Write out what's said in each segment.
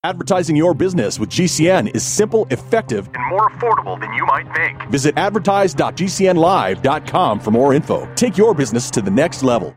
Advertising your business with GCN is simple, effective, and more affordable than you might think. Visit advertise.gcnlive.com for more info. Take your business to the next level.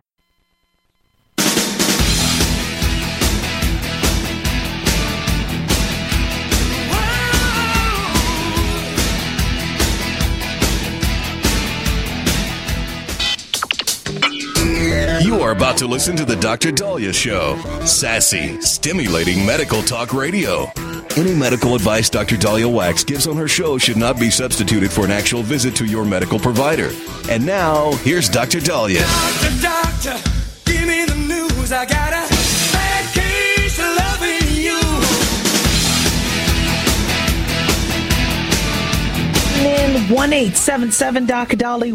You are about to listen to the Dr. Daliah Show. Sassy, stimulating medical talk radio. Any medical advice Dr. Daliah Wax gives on her show should not be substituted for an actual visit to your medical provider. And now, here's Dr. Daliah. Doctor, give me the news. I got a bad case of loving you. 1-877 Dr. Dali,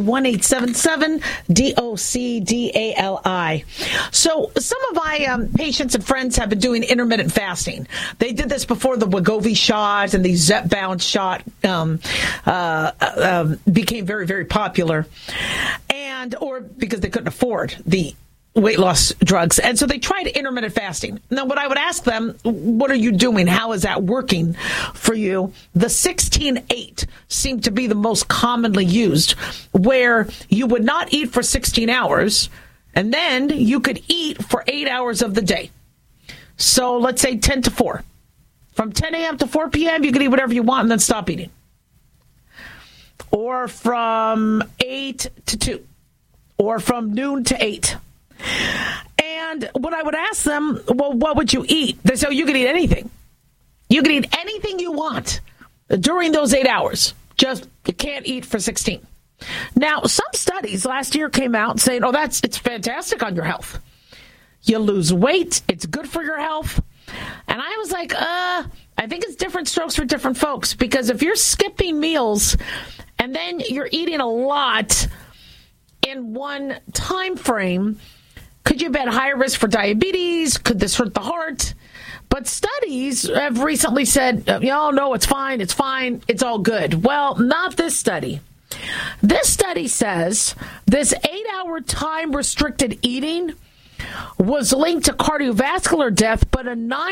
1-877-DOCDALI. So some of my patients and friends have been doing intermittent fasting. They did this before the Wegovy shot and the Zepbound shot became very, very popular, or because they couldn't afford the weight loss drugs. And so they tried intermittent fasting. Now, what I would ask them, what are you doing? How is that working for you? The 16-8 seemed to be the most commonly used, where you would not eat for 16 hours, and then you could eat for 8 hours of the day. So let's say 10 to 4. From 10 a.m. to 4 p.m., you could eat whatever you want and then stop eating. Or from 8 to 2. Or from noon to 8. And when I would ask them, well, what would you eat? They say, you can eat anything. You can eat anything you want during those 8 hours. Just you can't eat for 16. Now, some studies last year came out saying, it's fantastic on your health. You lose weight. It's good for your health. And I was like, I think it's different strokes for different folks, because if you're skipping meals and then you're eating a lot in one time frame, could you be at higher risk for diabetes? Could this hurt the heart? But studies have recently said, no, it's fine, it's all good. Well, not this study. This study says this 8-hour time-restricted eating was linked to cardiovascular death, but a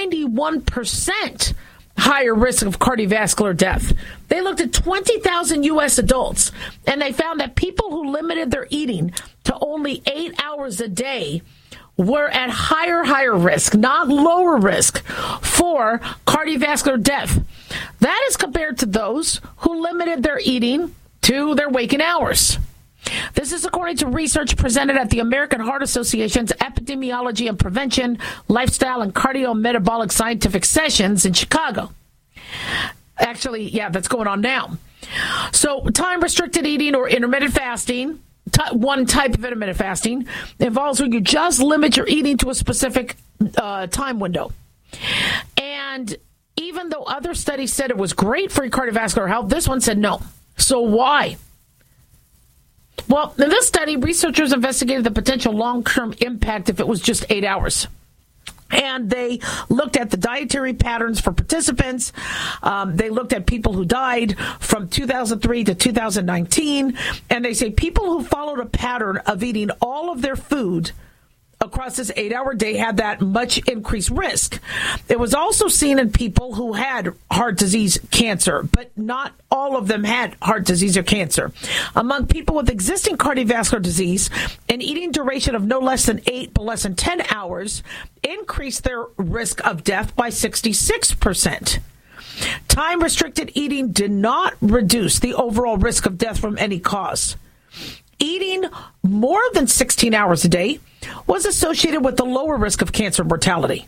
91% higher risk of cardiovascular death. They looked at 20,000 U.S. adults, and they found that people who limited their eating to only 8 hours a day were at higher risk, not lower risk, for cardiovascular death. That is compared to those who limited their eating to their waking hours. This is according to research presented at the American Heart Association's Epidemiology and Prevention, Lifestyle and Cardiometabolic Scientific Sessions in Chicago. Actually, that's going on now. So time-restricted eating or intermittent fasting, one type of intermittent fasting, involves when you just limit your eating to a specific time window. And even though other studies said it was great for your cardiovascular health, this one said no. So why? Well, in this study, researchers investigated the potential long-term impact if it was just 8 hours. And they looked at the dietary patterns for participants. They looked at people who died from 2003 to 2019. And they say people who followed a pattern of eating all of their food across this 8-hour day had that much increased risk. It was also seen in people who had heart disease, cancer, but not all of them had heart disease or cancer. Among people with existing cardiovascular disease, an eating duration of no less than 8 but less than 10 hours increased their risk of death by 66%. Time-restricted eating did not reduce the overall risk of death from any cause. Eating more than 16 hours a day was associated with the lower risk of cancer mortality.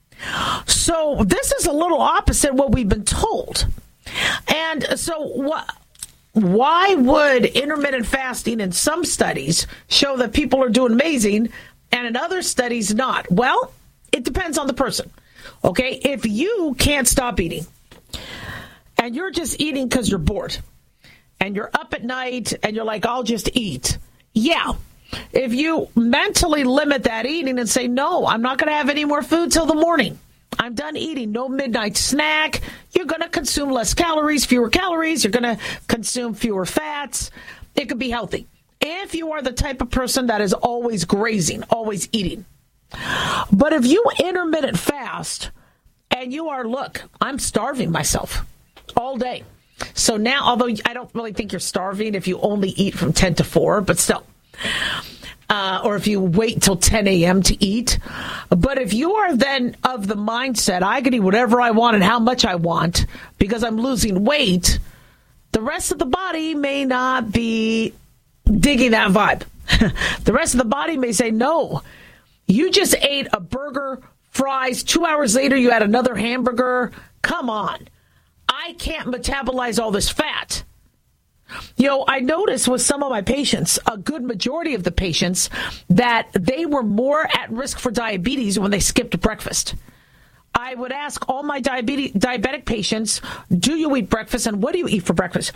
So this is a little opposite what we've been told. And so why would intermittent fasting in some studies show that people are doing amazing and in other studies not? Well, it depends on the person. Okay, if you can't stop eating and you're just eating because you're bored, and you're up at night and you're like, I'll just eat. Yeah. If you mentally limit that eating and say, no, I'm not going to have any more food till the morning. I'm done eating. No midnight snack. You're going to consume less calories, fewer calories. You're going to consume fewer fats. It could be healthy. If you are the type of person that is always grazing, always eating. But if you intermittent fast and you are, look, I'm starving myself all day. So now, although I don't really think you're starving if you only eat from 10 to 4, but still. Or if you wait till 10 a.m. to eat. But if you are then of the mindset, I can eat whatever I want and how much I want because I'm losing weight, the rest of the body may not be digging that vibe. The rest of the body may say, no, you just ate a burger, fries. 2 hours later, you had another hamburger. Come on. I can't metabolize all this fat. I noticed with some of my patients, a good majority of the patients, that they were more at risk for diabetes when they skipped breakfast. I would ask all my diabetic patients, do you eat breakfast and what do you eat for breakfast?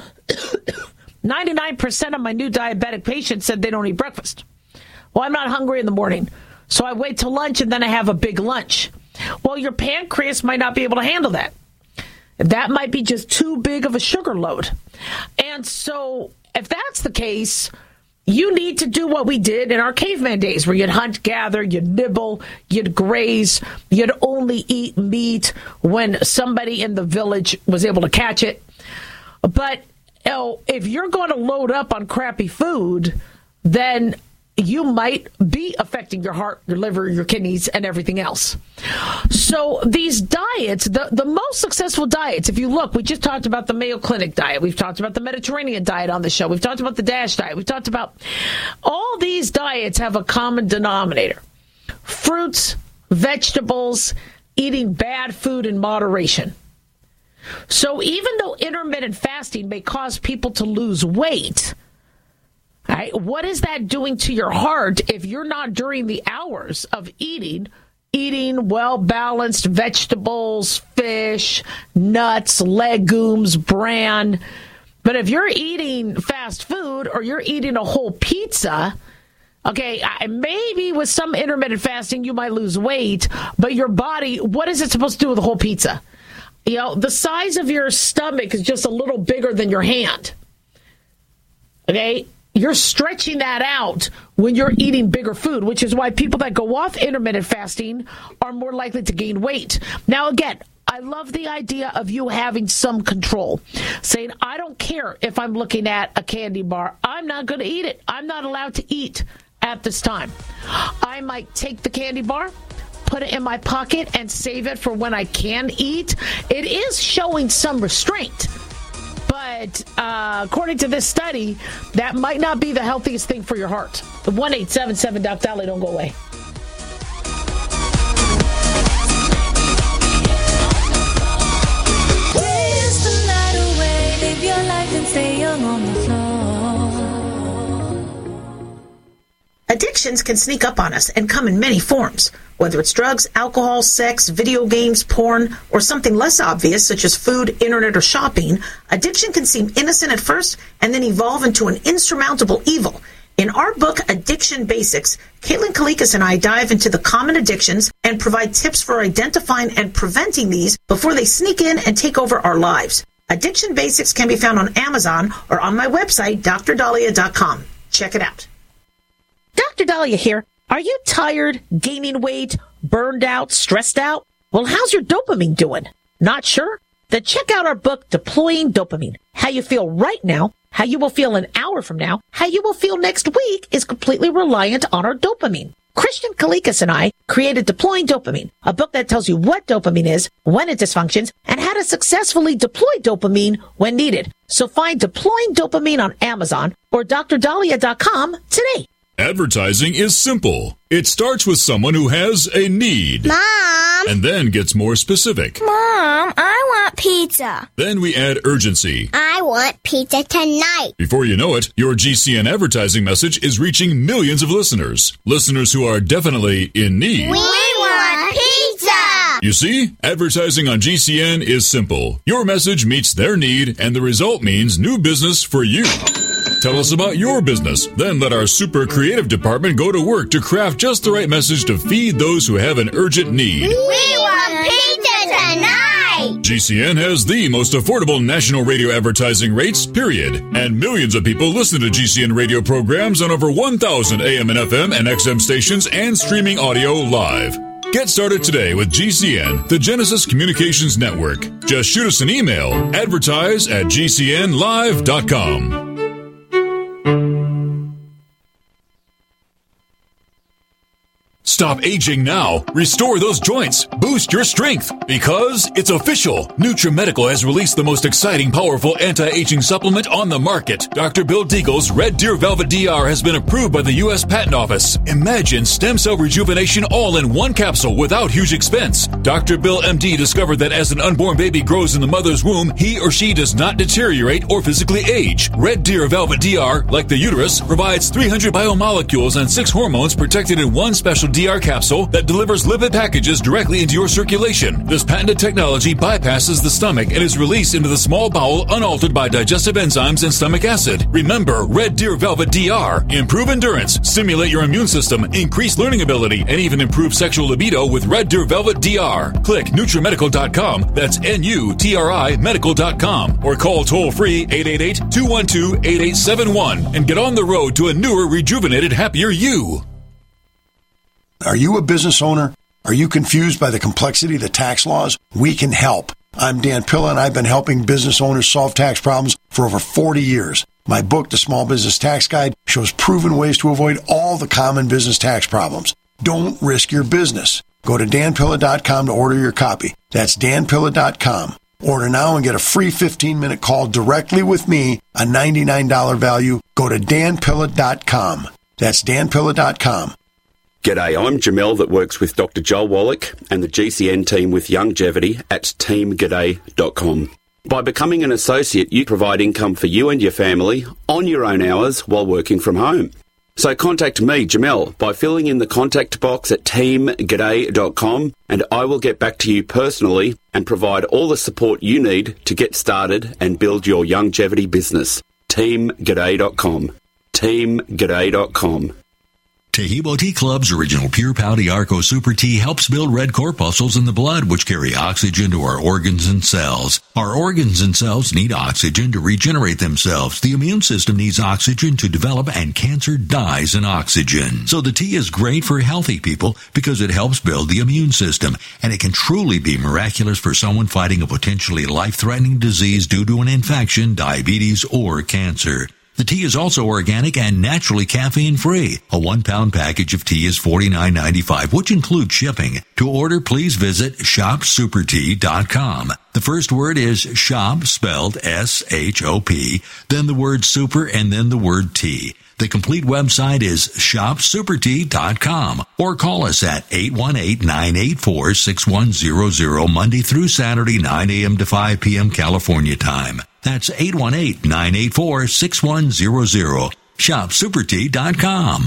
99% of my new diabetic patients said they don't eat breakfast. Well, I'm not hungry in the morning, so I wait till lunch and then I have a big lunch. Well, your pancreas might not be able to handle that. That might be just too big of a sugar load. And so if that's the case, you need to do what we did in our caveman days where you'd hunt, gather, you'd nibble, you'd graze, you'd only eat meat when somebody in the village was able to catch it. But if you're going to load up on crappy food, then you might be affecting your heart, your liver, your kidneys, and everything else. So these diets, the most successful diets, if you look, we just talked about the Mayo Clinic diet. We've talked about the Mediterranean diet on the show. We've talked about the DASH diet. We've talked about all these diets have a common denominator. Fruits, vegetables, eating bad food in moderation. So even though intermittent fasting may cause people to lose weight, right, what is that doing to your heart if you're not during the hours of eating well-balanced vegetables, fish, nuts, legumes, bran? But if you're eating fast food or you're eating a whole pizza, okay, maybe with some intermittent fasting you might lose weight, but your body, what is it supposed to do with a whole pizza? The size of your stomach is just a little bigger than your hand. Okay? You're stretching that out when you're eating bigger food, which is why people that go off intermittent fasting are more likely to gain weight. Now, again, I love the idea of you having some control, saying, I don't care if I'm looking at a candy bar. I'm not going to eat it. I'm not allowed to eat at this time. I might take the candy bar, put it in my pocket, and save it for when I can eat. It is showing some restraint. But according to this study, that might not be the healthiest thing for your heart. 1-877-DOC-DOLLY, don't go away. Dance the night away, live your life and stay young on the floor. Addictions can sneak up on us and come in many forms, whether it's drugs, alcohol, sex, video games, porn, or something less obvious such as food, internet, or shopping. Addiction can seem innocent at first and then evolve into an insurmountable evil. In our book, Addiction Basics, Caitlin Kalikas and I dive into the common addictions and provide tips for identifying and preventing these before they sneak in and take over our lives. Addiction Basics can be found on Amazon or on my website, drdahlia.com. Check it out. Dr. Dahlia here. Are you tired, gaining weight, burned out, stressed out? Well, how's your dopamine doing? Not sure? Then check out our book, Deploying Dopamine. How you feel right now, how you will feel an hour from now, how you will feel next week is completely reliant on our dopamine. Christian Kalikas and I created Deploying Dopamine, a book that tells you what dopamine is, when it dysfunctions, and how to successfully deploy dopamine when needed. So find Deploying Dopamine on Amazon or drdahlia.com today. Advertising is simple. It starts with someone who has a need. Mom! And then gets more specific. Mom, I want pizza. Then we add urgency. I want pizza tonight. Before you know it, your GCN advertising message is reaching millions of listeners. Listeners who are definitely in need. We want pizza! You see, advertising on GCN is simple. Your message meets their need, and the result means new business for you. Tell us about your business. Then let our super creative department go to work to craft just the right message to feed those who have an urgent need. We want pizza tonight! GCN has the most affordable national radio advertising rates, period. And millions of people listen to GCN radio programs on over 1,000 AM and FM and XM stations and streaming audio live. Get started today with GCN, the Genesis Communications Network. Just shoot us an email, advertise@gcnlive.com. Stop aging now. Restore those joints. Boost your strength. Because it's official. NutriMedical has released the most exciting, powerful anti-aging supplement on the market. Dr. Bill Deagle's Red Deer Velvet DR has been approved by the U.S. Patent Office. Imagine stem cell rejuvenation all in one capsule without huge expense. Dr. Bill MD discovered that as an unborn baby grows in the mother's womb, he or she does not deteriorate or physically age. Red Deer Velvet DR, like the uterus, provides 300 biomolecules and 6 hormones protected in one special DR capsule that delivers lipid packages directly into your circulation. This patented technology bypasses the stomach and is released into the small bowel unaltered by digestive enzymes and stomach acid. Remember, Red Deer Velvet DR. Improve endurance, stimulate your immune system, increase learning ability, and even improve sexual libido with Red Deer Velvet DR. Click NutriMedical.com, that's NUTRI medical.com, or call toll-free 888-212-8871 and get on the road to a newer, rejuvenated, happier you. Are you a business owner? Are you confused by the complexity of the tax laws? We can help. I'm Dan Pilla, and I've been helping business owners solve tax problems for over 40 years. My book, The Small Business Tax Guide, shows proven ways to avoid all the common business tax problems. Don't risk your business. Go to danpilla.com to order your copy. That's danpilla.com. Order now and get a free 15-minute call directly with me, a $99 value. Go to danpilla.com. That's danpilla.com. G'day, I'm Jamel that works with Dr. Joel Wallach and the GCN team with Longevity at teamg'day.com. By becoming an associate, you provide income for you and your family on your own hours while working from home. So contact me, Jamel, by filling in the contact box at teamg'day.com, and I will get back to you personally and provide all the support you need to get started and build your longevity business. teamg'day.com. teamg'day.com. Tehebo Tea Club's original Pure Pouty Arco Super Tea helps build red corpuscles in the blood, which carry oxygen to our organs and cells. Our organs and cells need oxygen to regenerate themselves. The immune system needs oxygen to develop, and cancer dies in oxygen. So the tea is great for healthy people because it helps build the immune system, and it can truly be miraculous for someone fighting a potentially life-threatening disease due to an infection, diabetes, or cancer. The tea is also organic and naturally caffeine-free. A 1-pound package of tea is $49.95, which includes shipping. To order, please visit shopsupertea.com. The first word is shop, spelled S-H-O-P, then the word super, and then the word tea. The complete website is shopsupertea.com, or call us at 818-984-6100 Monday through Saturday, 9 a.m. to 5 p.m. California time. That's 818-984-6100. ShopSuperTea.com.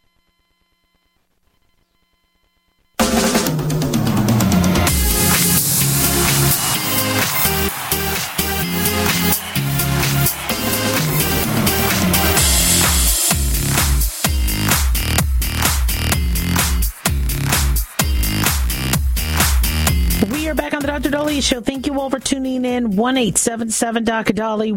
Back on the Dr. Daliah Show. Thank you all for tuning in. 1-877-Dr.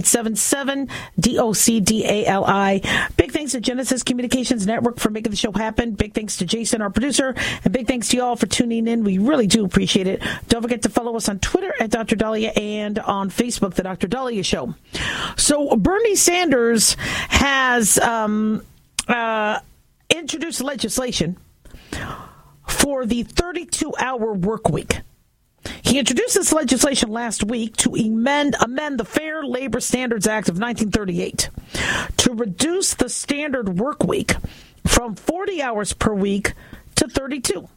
1-877-DOCDALI. Big thanks to Genesis Communications Network for making the show happen. Big thanks to Jason, our producer, and big thanks to you all for tuning in. We really do appreciate it. Don't forget to follow us on Twitter at Dr. Daliah and on Facebook, The Dr. Daliah Show. So Bernie Sanders has introduced legislation for the 32-hour work week. He introduced this legislation last week to amend the Fair Labor Standards Act of 1938 to reduce the standard work week from 40 hours per week to 32.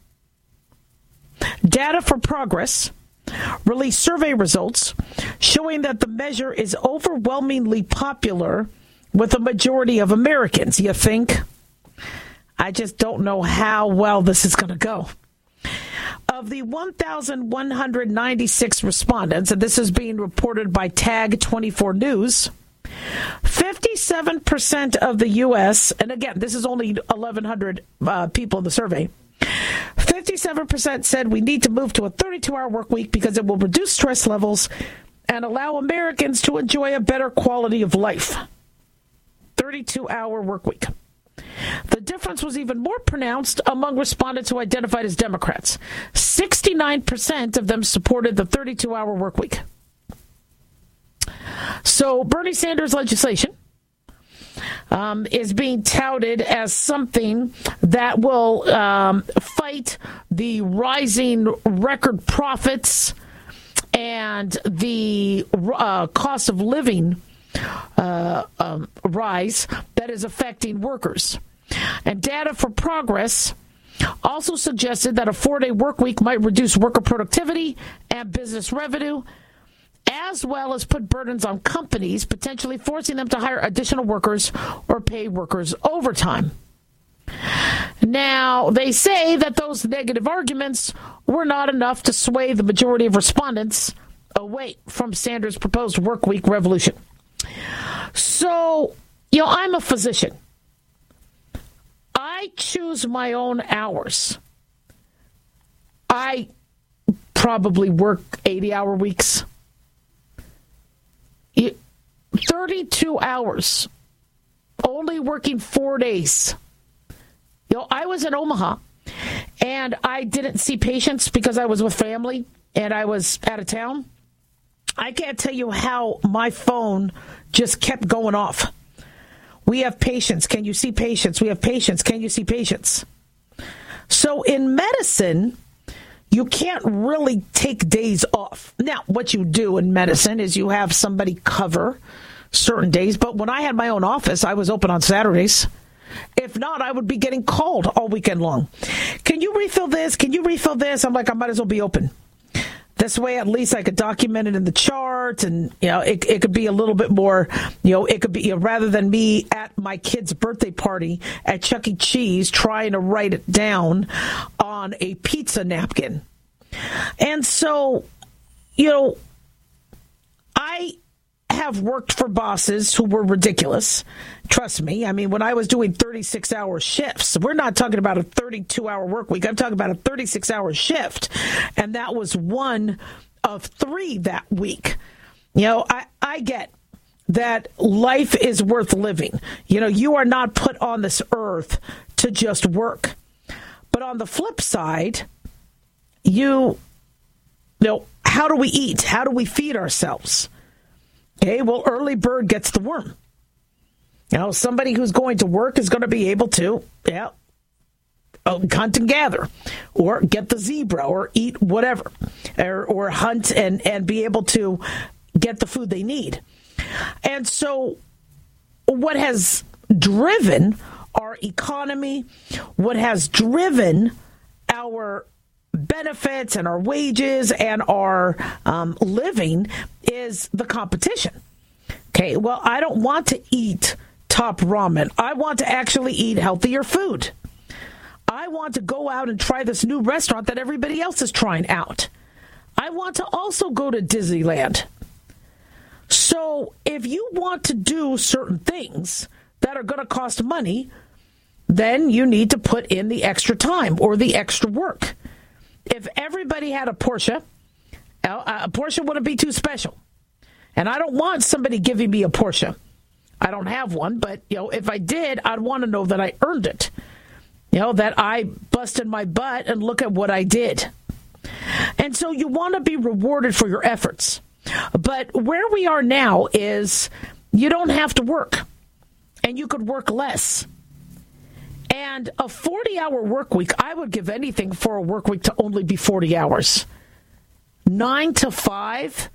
Data for Progress released survey results showing that the measure is overwhelmingly popular with a majority of Americans. You think? I just don't know how well this is going to go. Of the 1,196 respondents, and this is being reported by Tag 24 News, 57% of the U.S., and again, this is only 1,100 people in the survey, 57% said we need to move to a 32-hour work week because it will reduce stress levels and allow Americans to enjoy a better quality of life. 32-hour work week. The difference was even more pronounced among respondents who identified as Democrats. 69% of them supported the 32-hour work week. So Bernie Sanders' legislation is being touted as something that will fight the rising record profits and the cost of living rise that is affecting workers. And Data for Progress also suggested that a 4-day work week might reduce worker productivity and business revenue, as well as put burdens on companies, potentially forcing them to hire additional workers or pay workers overtime. Now, they say that those negative arguments were not enough to sway the majority of respondents away from Sanders' proposed work week revolution. So, I'm a physician. I choose my own hours. I probably work 80-hour weeks. 32 hours. Only working 4 days. I was in Omaha, and I didn't see patients because I was with family, and I was out of town. I can't tell you how my phone just kept going off. We have patients. Can you see patients? We have patients. Can you see patients? So in medicine, you can't really take days off. Now, what you do in medicine is you have somebody cover certain days. But when I had my own office, I was open on Saturdays. If not, I would be getting called all weekend long. Can you refill this? Can you refill this? I'm like, I might as well be open. This way, at least I could document it in the chart, and it could be a little bit more. It could be rather than me at my kid's birthday party at Chuck E. Cheese trying to write it down on a pizza napkin. And so, I have worked for bosses who were ridiculous. Trust me. I mean, when I was doing 36-hour shifts, we're not talking about a 32-hour work week. I'm talking about a 36-hour shift. And that was one of 3 that week. I get that life is worth living. You are not put on this earth to just work. But on the flip side, how do we eat? How do we feed ourselves? Okay, well, early bird gets the worm. Somebody who's going to work is going to be able to, hunt and gather, or get the zebra, or eat whatever, or hunt and be able to get the food they need. And so what has driven our economy, what has driven our benefits and our wages and our living is the competition. Okay, well, I don't want to eat top ramen. I want to actually eat healthier food. I want to go out and try this new restaurant that everybody else is trying out. I want to also go to Disneyland. So if you want to do certain things that are going to cost money, then you need to put in the extra time or the extra work. If everybody had a Porsche wouldn't be too special. And I don't want somebody giving me a Porsche. I don't have one, but if I did, I'd want to know that I earned it. That I busted my butt and look at what I did. And so you want to be rewarded for your efforts. But where we are now is you don't have to work, and you could work less. And a 40-hour work week, I would give anything for a work week to only be 40 hours. 9 to 5,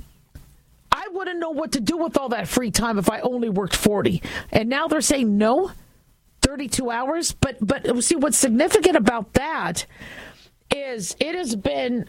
I wouldn't know what to do with all that free time if I only worked 40. And now they're saying no, 32 hours. But see, what's significant about that is it has been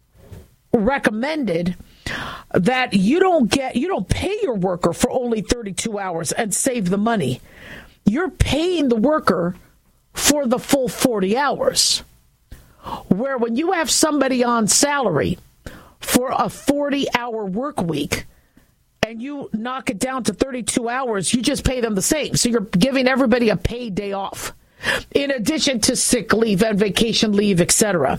recommended that you don't pay your worker for only 32 hours and save the money. You're paying the worker for the full 40 hours. Where when you have somebody on salary for a 40-hour work week and you knock it down to 32 hours, you just pay them the same. So you're giving everybody a paid day off, in addition to sick leave and vacation leave, etc.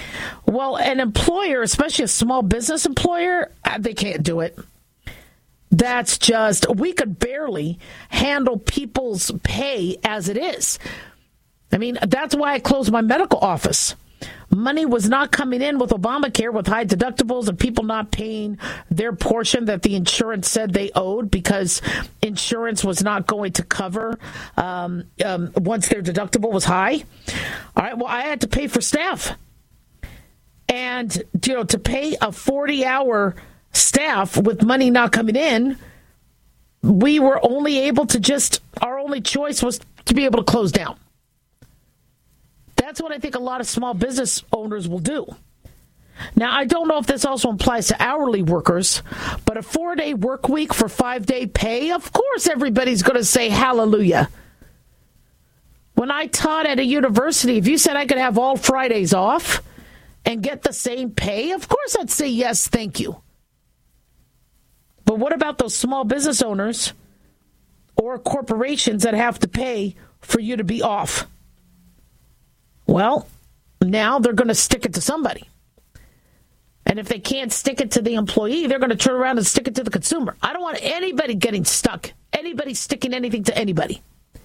Well, an employer, especially a small business employer, they can't do it. That's just, we could barely handle people's pay as it is. I mean, that's why I closed my medical office. Money was not coming in with Obamacare, with high deductibles and people not paying their portion that the insurance said they owed because insurance was not going to cover once their deductible was high. All right, well, I had to pay for staff. And, to pay a 40-hour staff with money not coming in, we were only able to our only choice was to be able to close down. That's what I think a lot of small business owners will do. Now, I don't know if this also applies to hourly workers, but a 4-day work week for 5-day pay, of course everybody's going to say hallelujah. When I taught at a university, if you said I could have all Fridays off and get the same pay, of course I'd say yes, thank you. But what about those small business owners or corporations that have to pay for you to be off? Well, now they're going to stick it to somebody. And if they can't stick it to the employee, they're going to turn around and stick it to the consumer. I don't want anybody getting stuck, anybody sticking anything to anybody.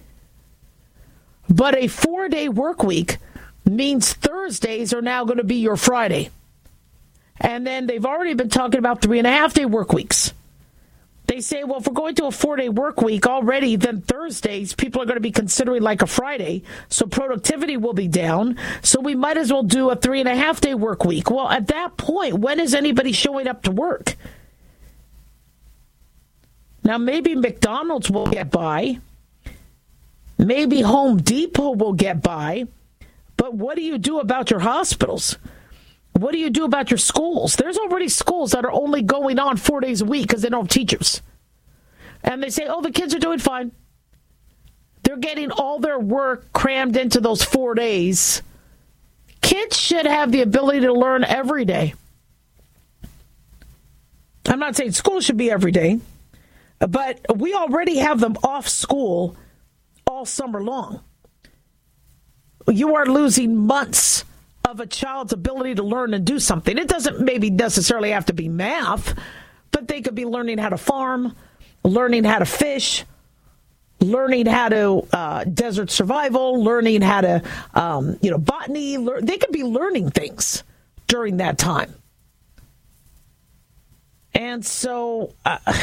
But a 4-day work week means Thursdays are now going to be your Friday. And then they've already been talking about 3.5-day work weeks. They say, well, if we're going to a 4-day work week already, then Thursdays, people are going to be considering like a Friday. So productivity will be down. So we might as well do a 3.5-day work week. Well, at that point, when is anybody showing up to work? Now, maybe McDonald's will get by. Maybe Home Depot will get by. But what do you do about your hospitals? What do you do about your schools? There's already schools that are only going on 4 days a week because they don't have teachers. And they say, oh, the kids are doing fine. They're getting all their work crammed into those 4 days. Kids should have the ability to learn every day. I'm not saying school should be every day, but we already have them off school all summer long. You are losing months of a child's ability to learn and do something. It doesn't maybe necessarily have to be math, but they could be learning how to farm, learning how to fish, learning how to desert survival, learning how to, botany. They could be learning things during that time. And so,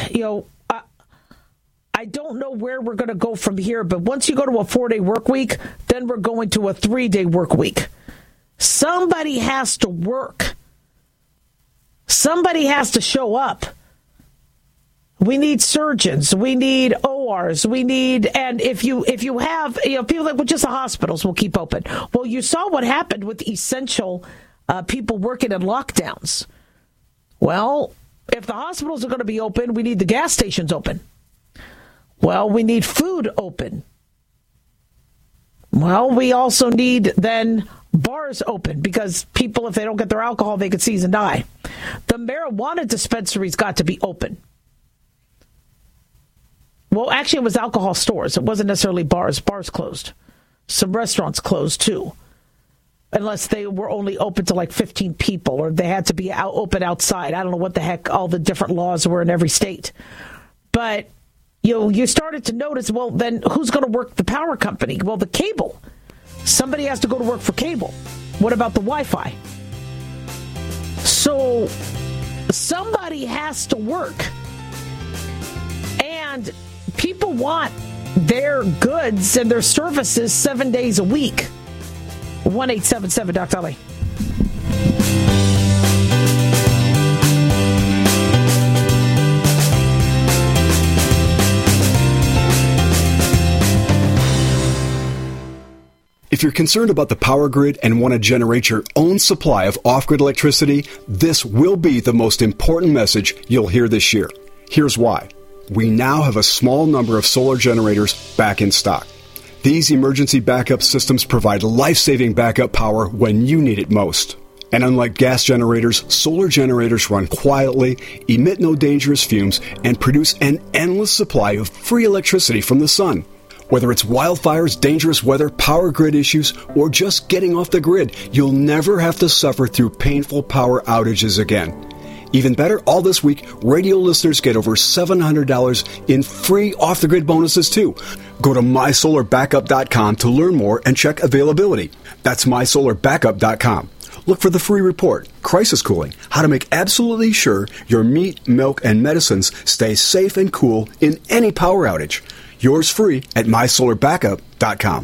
I don't know where we're going to go from here, but once you go to a 4-day work week, then we're going to a 3-day work week. Somebody has to work. Somebody has to show up. We need surgeons. We need ORs. We need, and if you have, people like, well, just the hospitals will keep open. Well, you saw what happened with essential people working in lockdowns. Well, if the hospitals are going to be open, we need the gas stations open. Well, we need food open. Well, we also need then bars open because people, if they don't get their alcohol, they could seize and die. The marijuana dispensaries got to be open. Well, actually, it was alcohol stores. It wasn't necessarily bars. Bars closed. Some restaurants closed, too. Unless they were only open to like 15 people or they had to be open outside. I don't know what the heck all the different laws were in every state. But you started to notice, well, then who's going to work the power company? Well, the cable. Somebody has to go to work for cable. What about the Wi-Fi? So somebody has to work. And people want their goods and their services 7 days a week. 1-877 Dr. Ali. If you're concerned about the power grid and want to generate your own supply of off-grid electricity, this will be the most important message you'll hear this year. Here's why. We now have a small number of solar generators back in stock. These emergency backup systems provide life-saving backup power when you need it most. And unlike gas generators, solar generators run quietly, emit no dangerous fumes, and produce an endless supply of free electricity from the sun. Whether it's wildfires, dangerous weather, power grid issues, or just getting off the grid, you'll never have to suffer through painful power outages again. Even better, all this week, radio listeners get over $700 in free off-the-grid bonuses, too. Go to mysolarbackup.com to learn more and check availability. That's mysolarbackup.com. Look for the free report, Crisis Cooling, how to make absolutely sure your meat, milk, and medicines stay safe and cool in any power outage. Yours free at mysolarbackup.com.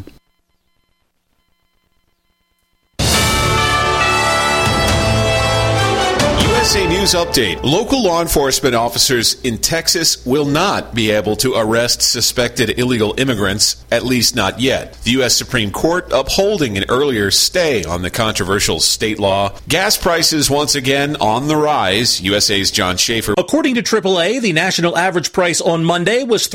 USA News Update. Local law enforcement officers in Texas will not be able to arrest suspected illegal immigrants, at least not yet. The U.S. Supreme Court upholding an earlier stay on the controversial state law. Gas prices once again on the rise. USA's John Schaefer. According to AAA, the national average price on Monday was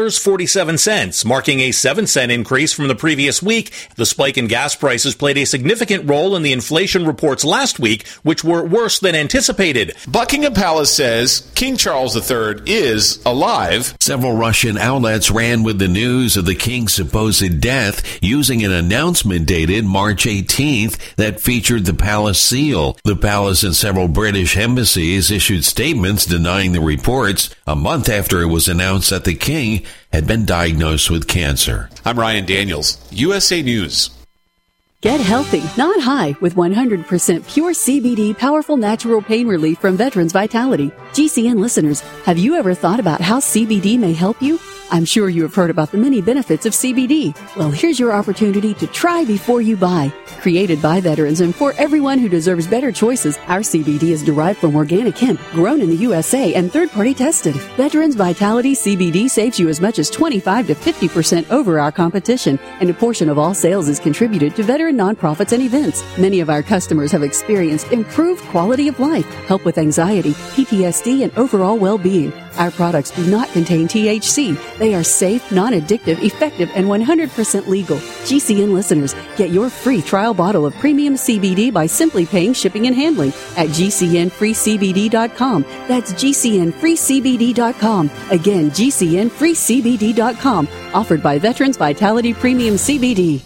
$3.47, marking a 7-cent increase from the previous week. The spike in gas prices played a significant role in the inflation reports last week, which were worse than anticipated. Buckingham Palace says King Charles III is alive. Several Russian outlets ran with the news of the king's supposed death using an announcement dated March 18th that featured the palace seal. The palace and several British embassies issued statements denying the reports a month after it was announced that the king had been diagnosed with cancer. I'm Ryan Daniels, USA News. Get healthy, not high, with 100% pure CBD powerful natural pain relief from Veterans Vitality. GCN listeners, have you ever thought about how CBD may help you? I'm sure you have heard about the many benefits of CBD. Well, here's your opportunity to try before you buy. Created by veterans and for everyone who deserves better choices, our CBD is derived from organic hemp, grown in the USA and third-party tested. Veterans Vitality CBD saves you as much as 25 to 50% over our competition, and a portion of all sales is contributed to veteran nonprofits and events. Many of our customers have experienced improved quality of life, help with anxiety, PTSD, and overall well-being. Our products do not contain THC. They are safe, non-addictive, effective, and 100% legal. GCN listeners, get your free trial bottle of premium CBD by simply paying shipping and handling at GCNFreeCBD.com. That's GCNFreeCBD.com. Again, GCNFreeCBD.com. Offered by Veterans Vitality Premium CBD.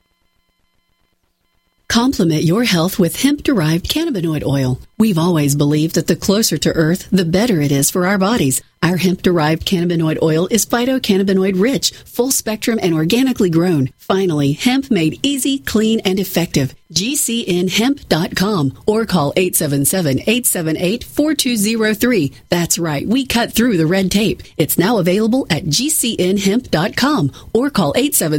Complement your health with hemp-derived cannabinoid oil. We've always believed that the closer to Earth, the better it is for our bodies. Our hemp-derived cannabinoid oil is phytocannabinoid-rich, full-spectrum, and organically grown. Finally, hemp made easy, clean, and effective. GCNHemp.com or call 877-878-4203. That's right, we cut through the red tape. It's now available at GCNHemp.com or call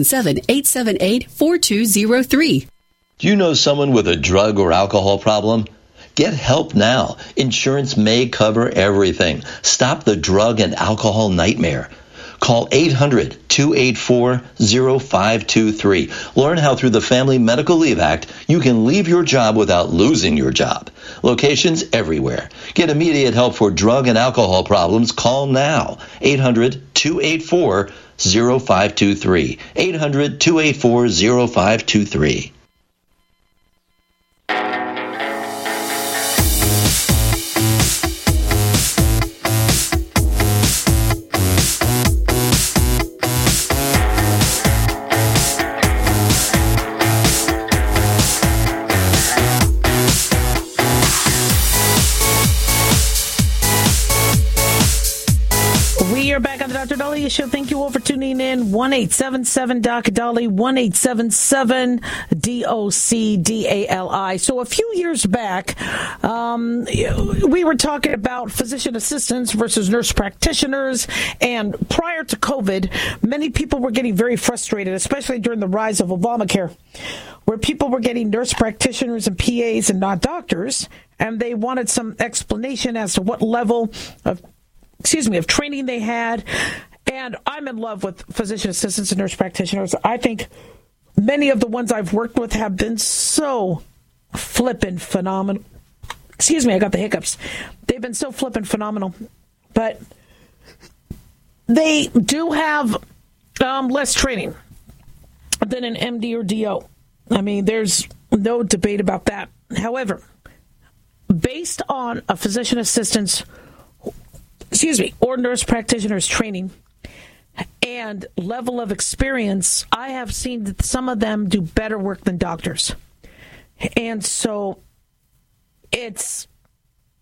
877-878-4203. Do you know someone with a drug or alcohol problem? Get help now. Insurance may cover everything. Stop the drug and alcohol nightmare. Call 800-284-0523. Learn how through the Family Medical Leave Act, you can leave your job without losing your job. Locations everywhere. Get immediate help for drug and alcohol problems. Call now. 800-284-0523. 800-284-0523. Dr. Dahlia Show. Thank you all for tuning in. 1-877-Dr. 1-877-DOCDALI. So a few years back, we were talking about physician assistants versus nurse practitioners. And prior to COVID, many people were getting very frustrated, especially during the rise of Obamacare, where people were getting nurse practitioners and PAs and not doctors. And they wanted some explanation as to what level of training they had. And I'm in love with physician assistants and nurse practitioners. I think many of the ones I've worked with have been so flippin' phenomenal. I got the hiccups. They've been so flippin' phenomenal. But they do have less training than an MD or DO. I mean, there's no debate about that. However, based on a physician assistant's or nurse practitioner's training and level of experience, I have seen that some of them do better work than doctors. And so it's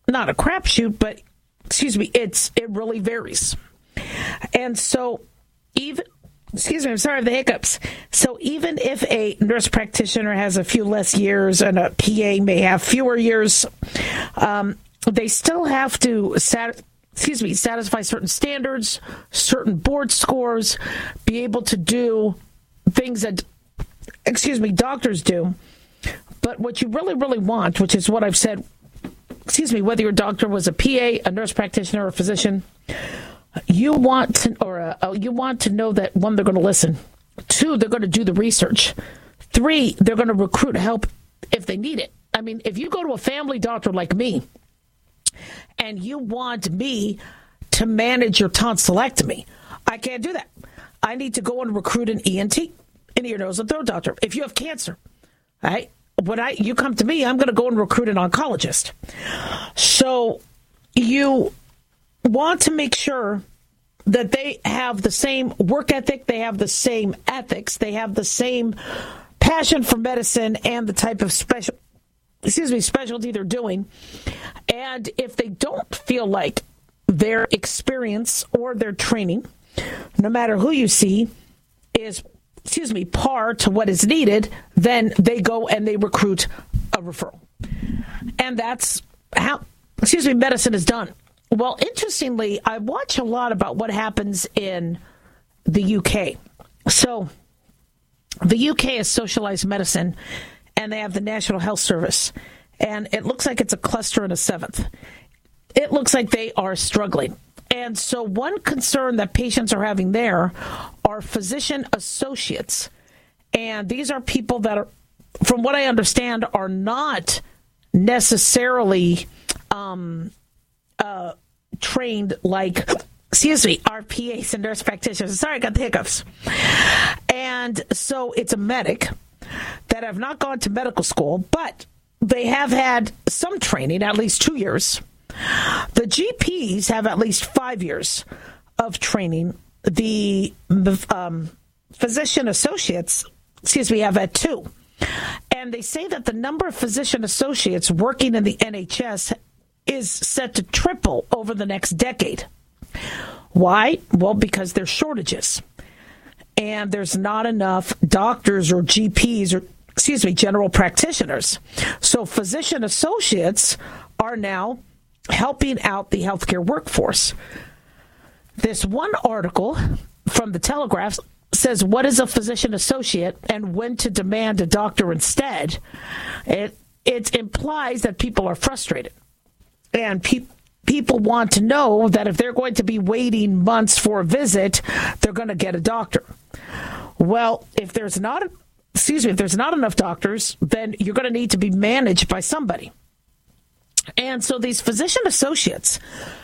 not a crapshoot, but it really varies. And so I'm sorry for the hiccups. So even if a nurse practitioner has a few less years and a PA may have fewer years, they still have to satisfy certain standards, certain board scores, be able to do things that, doctors do. But what you really, really want, which is what I've said, whether your doctor was a PA, a nurse practitioner, or a physician, you want to know that, 1, they're going to listen. 2, they're going to do the research. 3, they're going to recruit help if they need it. I mean, if you go to a family doctor like me and you want me to manage your tonsillectomy, I can't do that. I need to go and recruit an ENT, an ear, nose, and throat doctor. If you have cancer, right? When you come to me, I'm going to go and recruit an oncologist. So you want to make sure that they have the same work ethic, they have the same ethics, they have the same passion for medicine and the type of specialty they're doing. And if they don't feel like their experience or their training, no matter who you see, is par to what is needed, then they go and they recruit a referral. And that's how medicine is done. Well, interestingly, I watch a lot about what happens in the UK. So the UK is socialized medicine, and they have the National Health Service. And it looks like it's a cluster and a seventh. It looks like they are struggling. And so one concern that patients are having there are physician associates. And these are people that are, from what I understand, are not necessarily trained like, our PAs and nurse practitioners. Sorry, I got the hiccups. And so it's a medic that have not gone to medical school, but they have had some training, at least 2 years. The GPs have at least 5 years of training. The physician associates, have had 2. And they say that the number of physician associates working in the NHS is set to triple over the next decade. Why? Well, because there's shortages. And there's not enough doctors or GPs or, general practitioners. So physician associates are now helping out the healthcare workforce. This one article from the Telegraph says, what is a physician associate and when to demand a doctor instead? It implies that people are frustrated. And people want to know that if they're going to be waiting months for a visit, they're going to get a doctor. Well, if there's not enough doctors, then you're going to need to be managed by somebody. And so these physician associates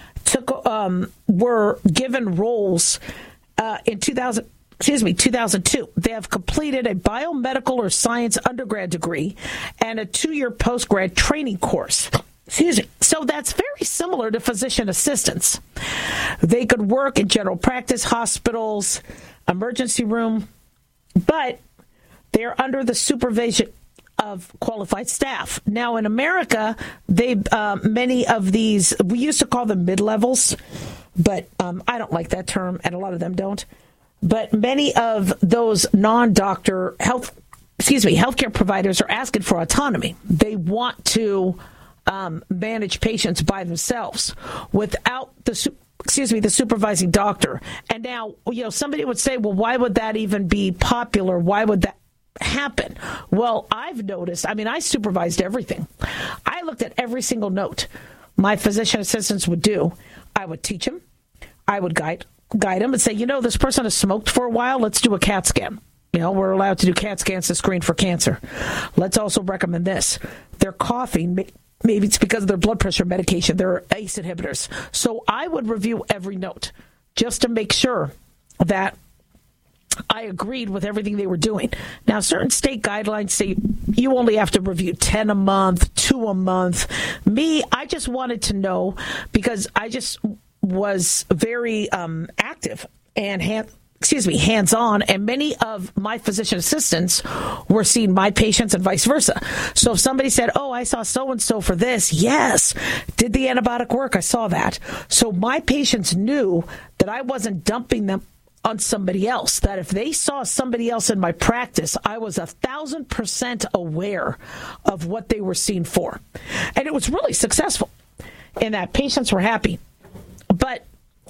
were given roles in 2002. They have completed a biomedical or science undergrad degree and a 2-year postgrad training course. So that's very similar to physician assistants. They could work in general practice, hospitals, emergency room, but they're under the supervision of qualified staff. Now, in America, many of these, we used to call them mid-levels, but I don't like that term, and a lot of them don't. But many of those non-doctor healthcare providers are asking for autonomy. They want to manage patients by themselves without the supervising doctor. And now, somebody would say, well, why would that even be popular? Why would that happen? Well, I've noticed, I supervised everything. I looked at every single note my physician assistants would do. I would teach them. I would guide them and say, this person has smoked for a while. Let's do a CAT scan. We're allowed to do CAT scans to screen for cancer. Let's also recommend this. They're coughing. Maybe it's because of their blood pressure medication. They're ACE inhibitors. So I would review every note just to make sure that I agreed with everything they were doing. Now, certain state guidelines say you only have to review 10 a month, 2 a month. Me, I just wanted to know because I just was very active and hands-on, and many of my physician assistants were seeing my patients and vice versa. So if somebody said, oh, I saw so-and-so for this, yes. Did the antibiotic work? I saw that. So my patients knew that I wasn't dumping them on somebody else, that if they saw somebody else in my practice, I was 1,000% aware of what they were seen for. And it was really successful in that patients were happy. But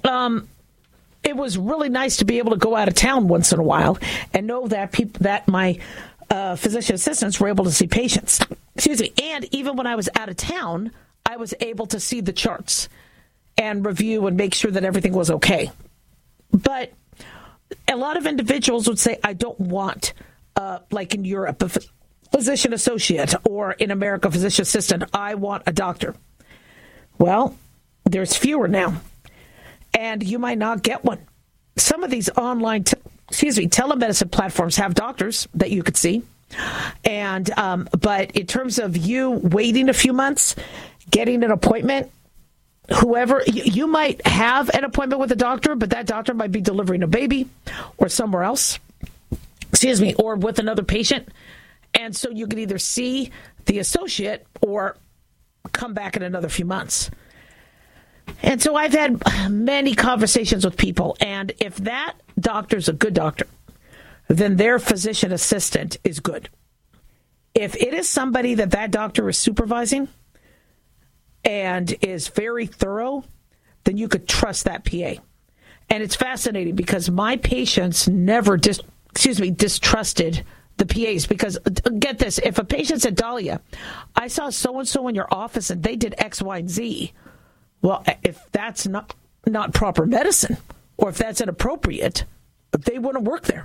it was really nice to be able to go out of town once in a while and know that that my physician assistants were able to see patients. And even when I was out of town, I was able to see the charts and review and make sure that everything was okay. But a lot of individuals would say, I don't want, like in Europe, a physician associate, or in America, a physician assistant. I want a doctor. Well, there's fewer now. And you might not get one. Some of these online, telemedicine platforms have doctors that you could see. And but in terms of you waiting a few months, getting an appointment, whoever, you might have an appointment with a doctor, but that doctor might be delivering a baby or somewhere else, or with another patient. And so you could either see the associate or come back in another few months. And so I've had many conversations with people, and if that doctor's a good doctor, then their physician assistant is good. If it is somebody that doctor is supervising and is very thorough, then you could trust that PA. And it's fascinating because my patients never distrusted the PAs, because get this, if a patient said, Dahlia, I saw so-and-so in your office and they did X, Y, and Z. Well, if that's not proper medicine, or if that's inappropriate, they wouldn't work there.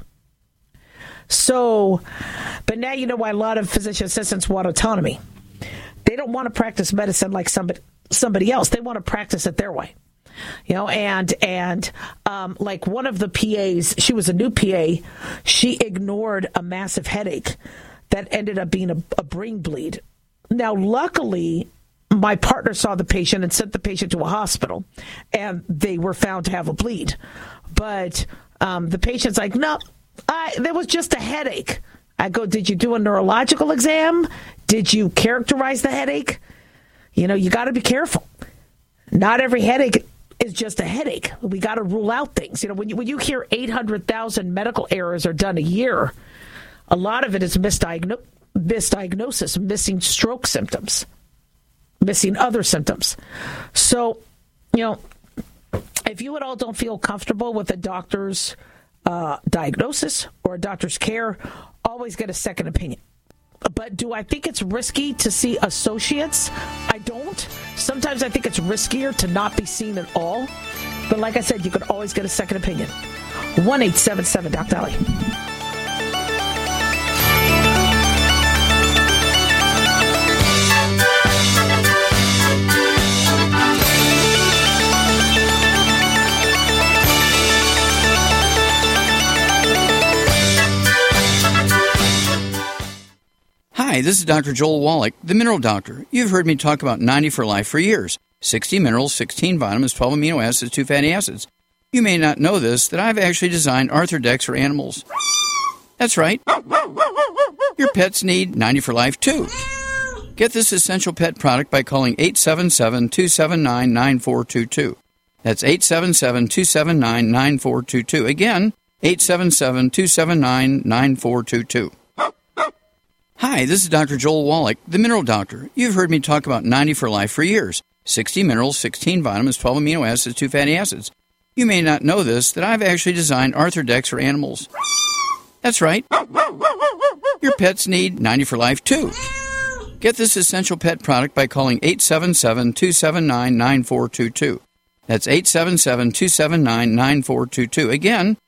So, but now you know why a lot of physician assistants want autonomy. They don't want to practice medicine like somebody else. They want to practice it their way. And like one of the PAs, she was a new PA. She ignored a massive headache that ended up being a brain bleed. Now, luckily, my partner saw the patient and sent the patient to a hospital, and they were found to have a bleed. But the patient's like, no, there was just a headache. I go, did you do a neurological exam? Did you characterize the headache? You got to be careful. Not every headache is just a headache. We got to rule out things. When you hear 800,000 medical errors are done a year, a lot of it is misdiagnosis, missing stroke symptoms, missing other symptoms. So, if you at all don't feel comfortable with a doctor's diagnosis or a doctor's care, always get a second opinion. But do I think it's risky to see associates? I don't. Sometimes I think it's riskier to not be seen at all. But like I said, you could always get a second opinion. 1-877-DOC-DALI. Hi, this is Dr. Joel Wallach, the Mineral Doctor. You've heard me talk about 90 for Life for years. 60 minerals, 16 vitamins, 12 amino acids, 2 fatty acids. You may not know this, that I've actually designed Arthrodex for animals. That's right. Your pets need 90 for Life, too. Get this essential pet product by calling 877-279-9422. That's 877-279-9422. Again, 877-279-9422. Hi, this is Dr. Joel Wallach, the Mineral Doctor. You've heard me talk about 90 for Life for years. 60 minerals, 16 vitamins, 12 amino acids, 2 fatty acids. You may not know this, that I've actually designed Arthrodex for animals. That's right. Your pets need 90 for Life, too. Get this essential pet product by calling 877-279-9422. That's 877-279-9422. Again,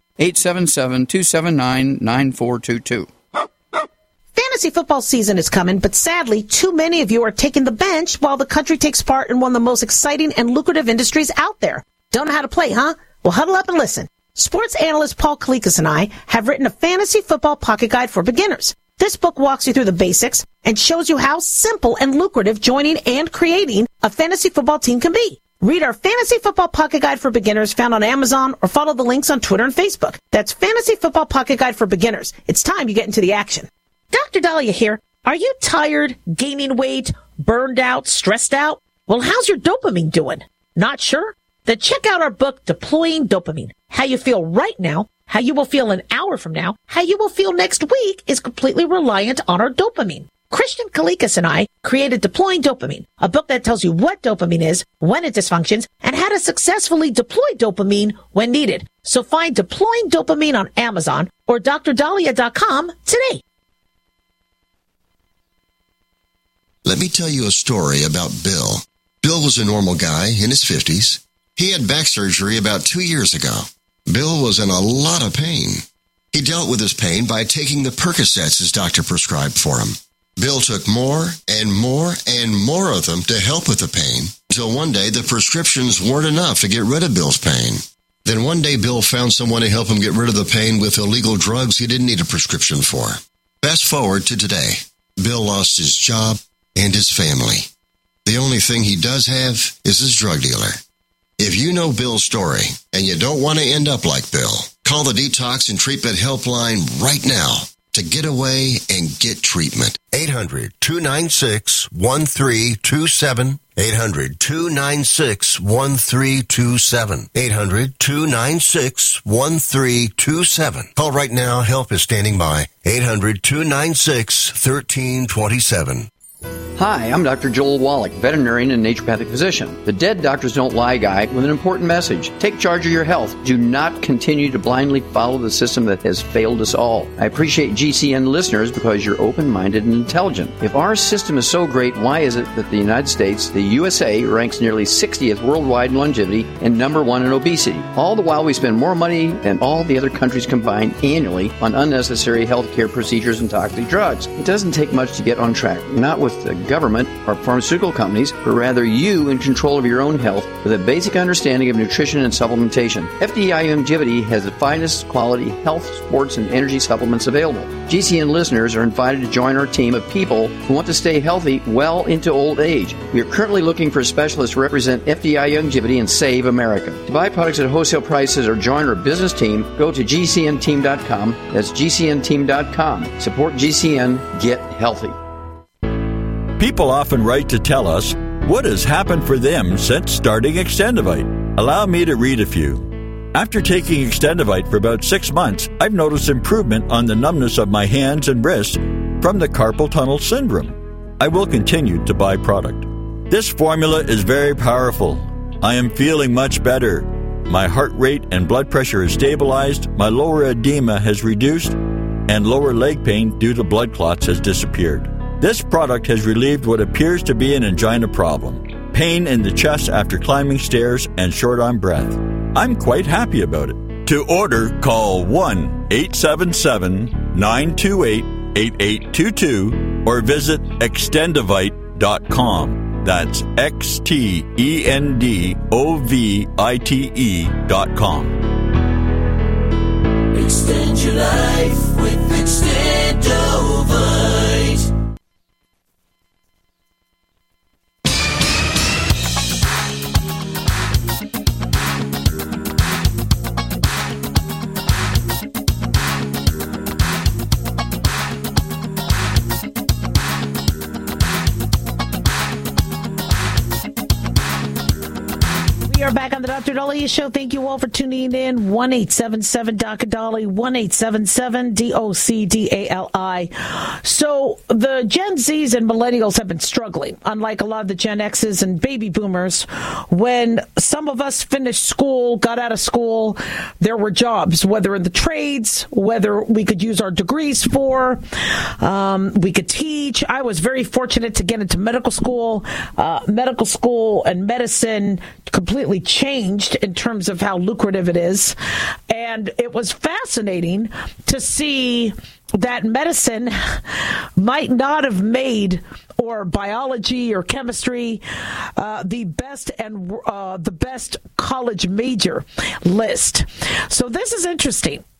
877-279-9422. Fantasy football season is coming, but sadly, too many of you are taking the bench while the country takes part in one of the most exciting and lucrative industries out there. Don't know how to play, huh? Well, huddle up and listen. Sports analyst Paul Kalikas and I have written a fantasy football pocket guide for beginners. This book walks you through the basics and shows you how simple and lucrative joining and creating a fantasy football team can be. Read our Fantasy Football Pocket Guide for Beginners found on Amazon or follow the links on Twitter and Facebook. That's Fantasy Football Pocket Guide for Beginners. It's time you get into the action. Dr. Dahlia here. Are you tired, gaining weight, burned out, stressed out? Well, how's your dopamine doing? Not sure? Then check out our book, Deploying Dopamine. How you feel right now, how you will feel an hour from now, how you will feel next week is completely reliant on our dopamine. Christian Kalikas and I created Deploying Dopamine, a book that tells you what dopamine is, when it dysfunctions, and how to successfully deploy dopamine when needed. So find Deploying Dopamine on Amazon or drdahlia.com today. Let me tell you a story about Bill. Bill was a normal guy in his 50s. He had back surgery about 2 years ago. Bill was in a lot of pain. He dealt with his pain by taking the Percocets his doctor prescribed for him. Bill took more and more and more of them to help with the pain, until one day the prescriptions weren't enough to get rid of Bill's pain. Then one day Bill found someone to help him get rid of the pain with illegal drugs he didn't need a prescription for. Fast forward to today. Bill lost his job and his family. The only thing he does have is his drug dealer. If you know Bill's story and you don't want to end up like Bill, call the Detox and Treatment Helpline right now to get away and get treatment. 800-296-1327. 800-296-1327. 800-296-1327. Call right now. Help is standing by. 800-296-1327. Hi, I'm Dr. Joel Wallach, veterinarian and naturopathic physician. The Dead Doctors Don't Lie guy with an important message. Take charge of your health. Do not continue to blindly follow the system that has failed us all. I appreciate GCN listeners because you're open-minded and intelligent. If our system is so great, why is it that the United States, the USA, ranks nearly 60th worldwide in longevity and number 1 in obesity? All the while we spend more money than all the other countries combined annually on unnecessary healthcare procedures and toxic drugs. It doesn't take much to get on track. Not with the government or pharmaceutical companies, but rather you in control of your own health with a basic understanding of nutrition and supplementation. FDI Longevity has the finest quality health, sports, and energy supplements available. GCN listeners are invited to join our team of people who want to stay healthy well into old age. We are currently looking for specialists to represent FDI Longevity and Save America. To buy products at wholesale prices or join our business team, go to GCNteam.com. That's GCNteam.com. Support GCN. Get healthy. People often write to tell us what has happened for them since starting Extendivite. Allow me to read a few. After taking Extendivite for about 6 months, I've noticed improvement on the numbness of my hands and wrists from the carpal tunnel syndrome. I will continue to buy product. This formula is very powerful. I am feeling much better. My heart rate and blood pressure is stabilized, my lower edema has reduced, and lower leg pain due to blood clots has disappeared. This product has relieved what appears to be an angina problem, pain in the chest after climbing stairs, and short on breath. I'm quite happy about it. To order, call 1-877-928-8822 or visit extendivite.com. That's XTENDOVITE.com. Extend your life with Extendovite. We are back on the Dr. Dahlia Show. Thank you all for tuning in. 1-877-Dr. 1-877-DOCDALI. So the Gen Zs and millennials have been struggling, unlike a lot of the Gen Xs and baby boomers. When some of us finished school, got out of school, there were jobs, whether in the trades, whether we could use our degrees for, we could teach. I was very fortunate to get into medical school. Medical school and medicine completely changed in terms of how lucrative it is. And it was fascinating to see that medicine might not have made, or biology or chemistry, the best college major list. So this is interesting.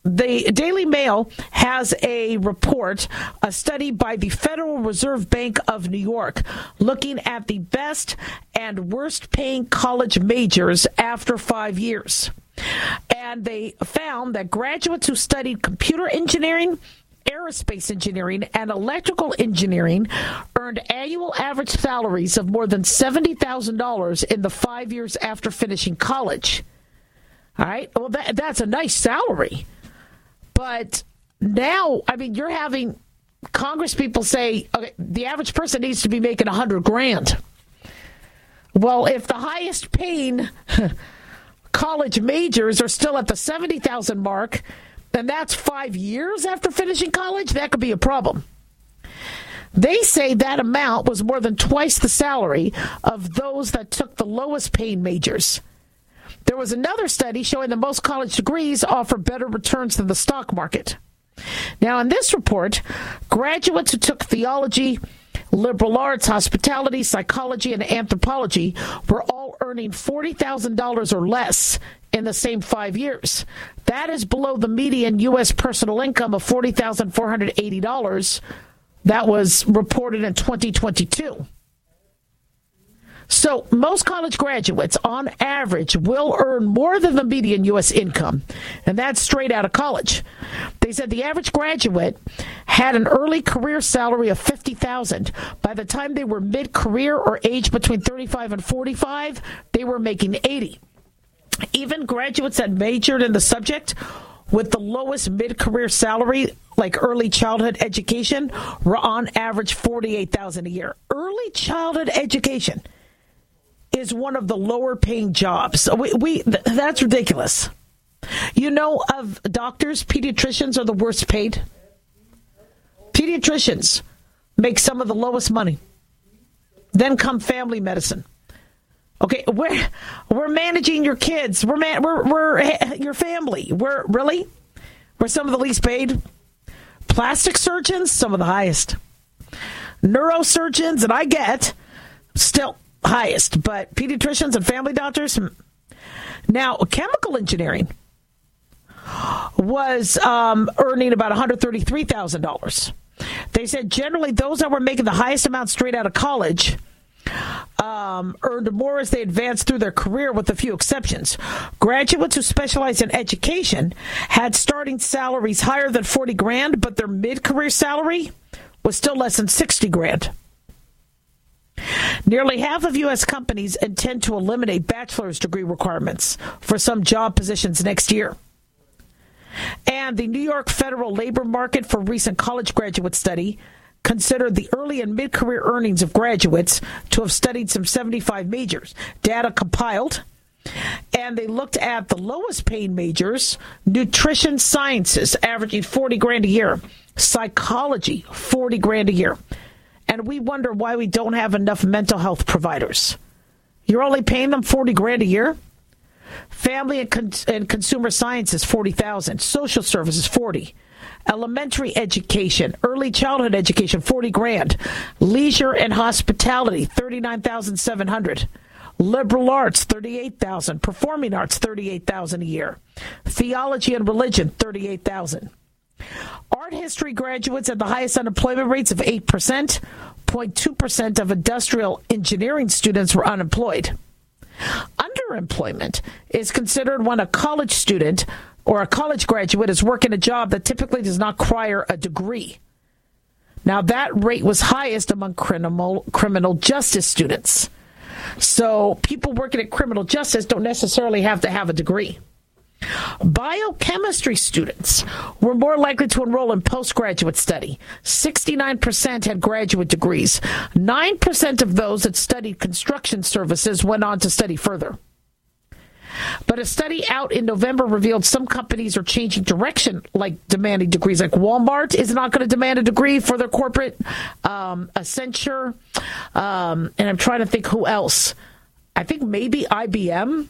the Daily Mail has a report, a study by the Federal Reserve Bank of New York, looking at the best and worst paying college majors after 5 years. And they found that graduates who studied computer engineering, aerospace engineering, and electrical engineering earned annual average salaries of more than $70,000 in the 5 years after finishing college. All right, well, that's a nice salary. But now, I mean, you're having Congress people say, okay, the average person needs to be making $100,000. Well, if the highest paying college majors are still at the $70,000 mark, then that's 5 years after finishing college. That could be a problem. They say that amount was more than twice the salary of those that took the lowest paying majors. There was another study showing that most college degrees offer better returns than the stock market. Now, in this report, graduates who took theology, liberal arts, hospitality, psychology, and anthropology were all earning $40,000 or less in the same 5 years. That is below the median U.S. personal income of $40,480 that was reported in 2022. So most college graduates, on average, will earn more than the median U.S. income, and that's straight out of college. They said the average graduate had an early career salary of $50,000. By the time they were mid-career or aged between 35 and 45, they were making $80,000. Even graduates that majored in the subject with the lowest mid-career salary, like early childhood education, were on average $48,000 a year. Early childhood education is one of the lower paying jobs. That's ridiculous. You know, of doctors, pediatricians are the worst paid. Pediatricians make some of the lowest money. Then come family medicine. Okay, we're managing your kids. We're your family. We're some of the least paid. Plastic surgeons, some of the highest. Neurosurgeons, and I get still highest, but pediatricians and family doctors. Now, chemical engineering was earning about $133,000. They said generally those that were making the highest amount straight out of college earned more as they advanced through their career, with a few exceptions. Graduates who specialized in education had starting salaries higher than $40,000, but their mid-career salary was still less than $60,000. Nearly half of U.S. companies intend to eliminate bachelor's degree requirements for some job positions next year. And the New York Federal Labor Market for recent college graduate study considered the early and mid-career earnings of graduates to have studied some 75 majors. Data compiled, and they looked at the lowest paying majors: nutrition sciences, averaging $40,000 a year; psychology, $40,000 a year. And we wonder why we don't have enough mental health providers. You're only paying them $40,000 a year. Family and consumer sciences, $40,000. Social services, $40,000. Elementary education, early childhood education, $40,000. Leisure and hospitality, $39,700. Liberal arts, $38,000. Performing arts, $38,000 a year. Theology and religion, $38,000. Art history graduates had the highest unemployment rates of 8%. 0.2% of industrial engineering students were unemployed. Underemployment is considered when a college student or a college graduate is working a job that typically does not require a degree. Now, that rate was highest among criminal justice students. So people working at criminal justice don't necessarily have to have a degree. Biochemistry students were more likely to enroll in postgraduate study. 69% had graduate degrees. 9% of those that studied construction services went on to study further. But a study out in November revealed some companies are changing direction, like demanding degrees. Like Walmart is not going to demand a degree for their corporate. Accenture, and I'm trying to think who else. I think maybe IBM.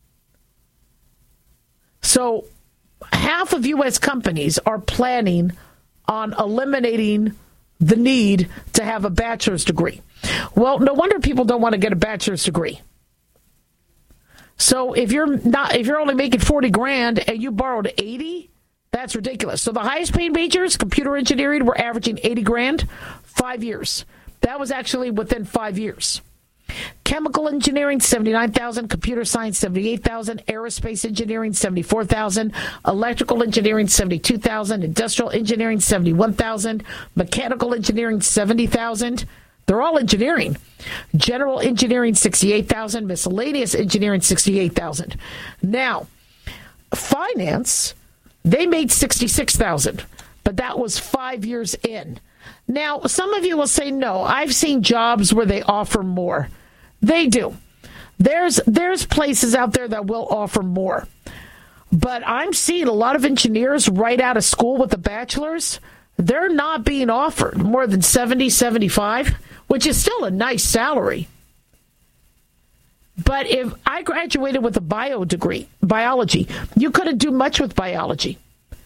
So half of U.S. companies are planning on eliminating the need to have a bachelor's degree. Well, no wonder people don't want to get a bachelor's degree. So if you're only making $40,000 and you borrowed $80,000, That's ridiculous. So the highest paid majors, computer engineering, were averaging $80,000, 5 years. That was actually within 5 years. Chemical engineering, $79,000. Computer science, $78,000. Aerospace engineering, $74,000. Electrical engineering, $72,000. Industrial engineering, $71,000. Mechanical engineering, $70,000. They're all engineering. General engineering, $68,000. Miscellaneous engineering, $68,000. Now, finance, they made $66,000, but that was 5 years in. Now, some of you will say, no, I've seen jobs where they offer more. They do. There's places out there that will offer more. But I'm seeing a lot of engineers right out of school with a bachelor's. They're not being offered more than 70, 75, which is still a nice salary. But if I graduated with a biology, you couldn't do much with biology.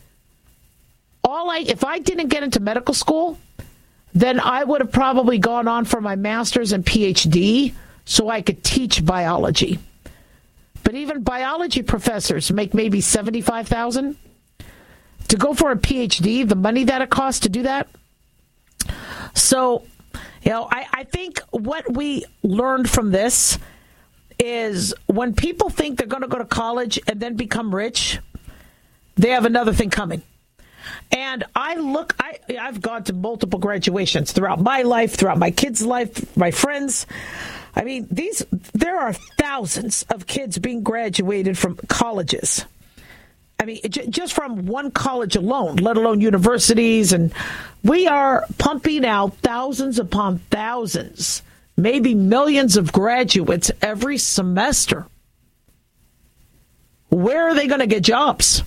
If I didn't get into medical school, then I would have probably gone on for my master's and PhD so I could teach biology. But even biology professors make maybe $75,000 to go for a PhD. The money that it costs to do that. So, I think what we learned from this is when people think they're going to go to college and then become rich, they have another thing coming. And I've gone to multiple graduations throughout my life, throughout my kids' life, my friends. I mean, there are thousands of kids being graduated from colleges. I mean, just from one college alone, let alone universities. And we are pumping out thousands upon thousands, maybe millions of graduates every semester. Where are they going to get jobs?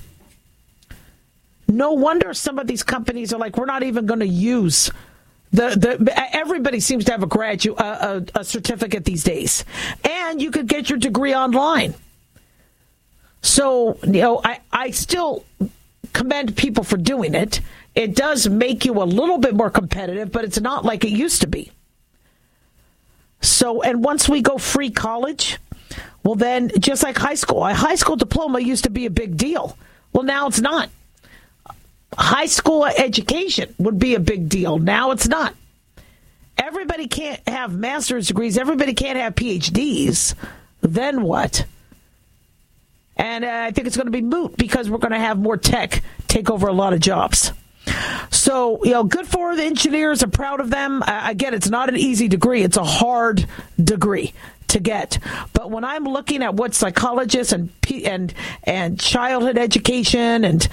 No wonder some of these companies are like, we're not even going to use everybody seems to have a certificate these days. And you could get your degree online. So, I still commend people for doing it. It does make you a little bit more competitive, but it's not like it used to be. So, and once we go free college, well then, just like high school, a high school diploma used to be a big deal. Well, now it's not. High school education would be a big deal. Now it's not. Everybody can't have master's degrees. Everybody can't have PhDs. Then what? And I think it's going to be moot because we're going to have more tech take over a lot of jobs. So, good for the engineers. I'm proud of them. Again, it's not an easy degree. It's a hard degree to get. But when I'm looking at what psychologists and childhood education and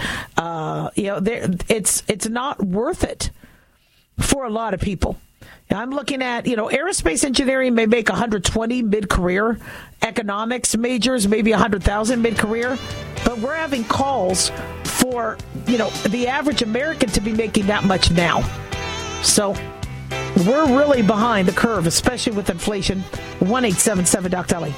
it's not worth it for a lot of people. I'm looking at, aerospace engineering may make $120 mid-career, economics majors maybe $100,000 mid-career, but we're having calls for, the average American to be making that much now. So we're really behind the curve, especially with inflation. 1-877-DOC-DOLLY.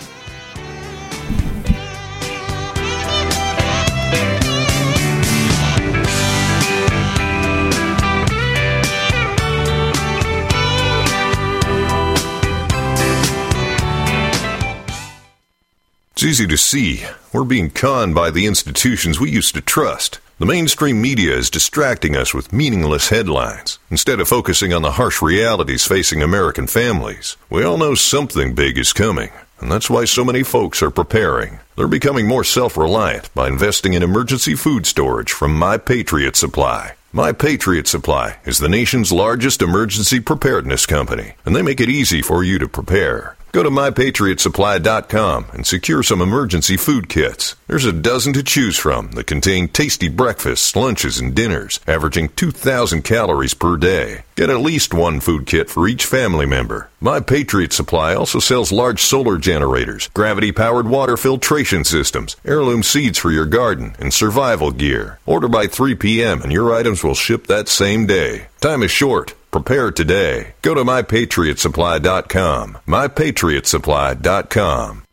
It's easy to see. We're being conned by the institutions we used to trust. The mainstream media is distracting us with meaningless headlines, instead of focusing on the harsh realities facing American families. We all know something big is coming, and that's why so many folks are preparing. They're becoming more self-reliant by investing in emergency food storage from My Patriot Supply. My Patriot Supply is the nation's largest emergency preparedness company, and they make it easy for you to prepare. Go to MyPatriotSupply.com and secure some emergency food kits. There's a dozen to choose from that contain tasty breakfasts, lunches, and dinners, averaging 2,000 calories per day. Get at least one food kit for each family member. My Patriot Supply also sells large solar generators, gravity-powered water filtration systems, heirloom seeds for your garden, and survival gear. Order by 3 p.m. and your items will ship that same day. Time is short. Prepare today. Go to MyPatriotSupply.com. MyPatriotSupply.com.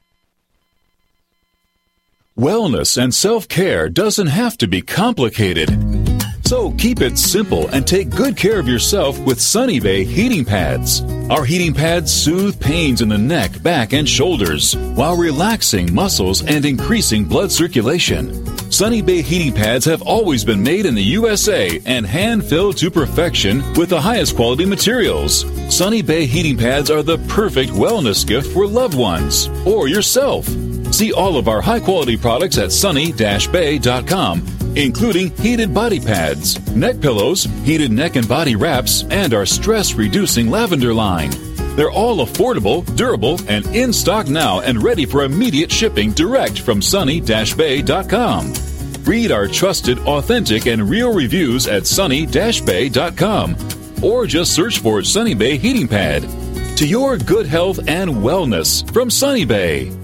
Wellness and self-care doesn't have to be complicated. So keep it simple and take good care of yourself with Sunny Bay heating pads. Our heating pads soothe pains in the neck, back, and shoulders while relaxing muscles and increasing blood circulation. Sunny Bay heating pads have always been made in the USA and hand-filled to perfection with the highest quality materials. Sunny Bay heating pads are the perfect wellness gift for loved ones or yourself. See all of our high-quality products at sunny-bay.com, including heated body pads, neck pillows, heated neck and body wraps, and our stress-reducing lavender line. They're all affordable, durable, and in stock now and ready for immediate shipping direct from sunny-bay.com. Read our trusted, authentic, and real reviews at sunny-bay.com or just search for Sunny Bay Heating Pad. To your good health and wellness from Sunny Bay.